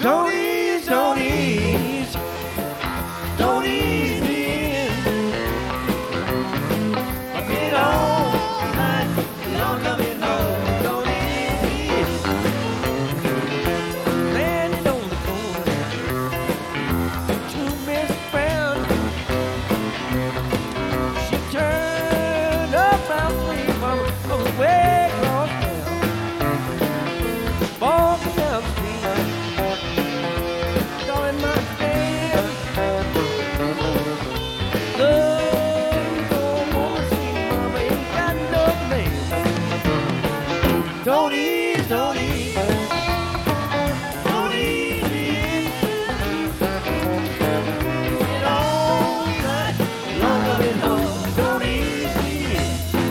Don't ease, don't ease, don't ease me in. I've been all night long coming home. Don't ease me in. Landed on the corner, two Miss Brown. She turned up my way from way across town. Walking down the street. Don't ease, don't ease, don't ease me in. Get all night long coming home. Don't ease me in.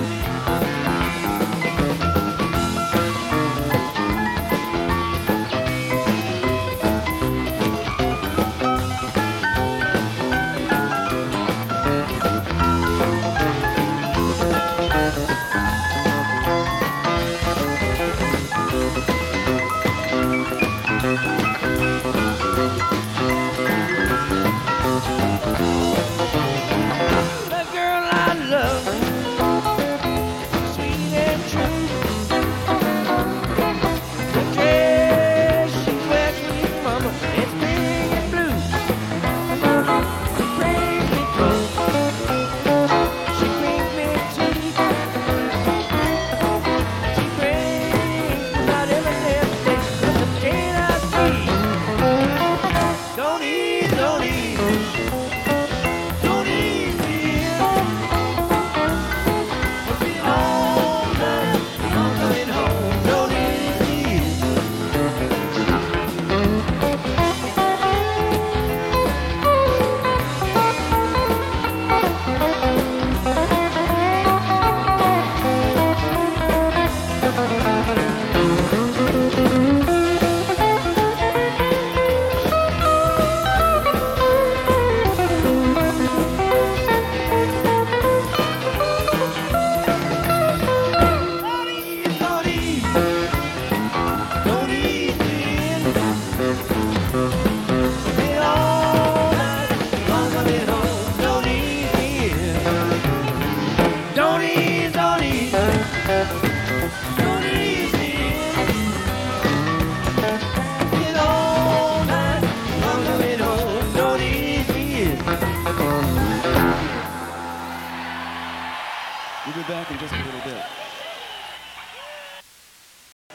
The girl I love, sweet and true. The dress she wears me, mama, it's big and blue. She brings me clothes, she brings me tea. She brings out every day, the day I see. Don't ease, don't ease. Don't ease me in. I'll be all night long coming home. Don't ease me in. Don't ease, don't ease me in. I'll be all night long coming home. Don't ease me in. Don't ease, don't ease, don't ease me in. Get all night long coming home. Don't ease me in. We'll be back in just a little bit.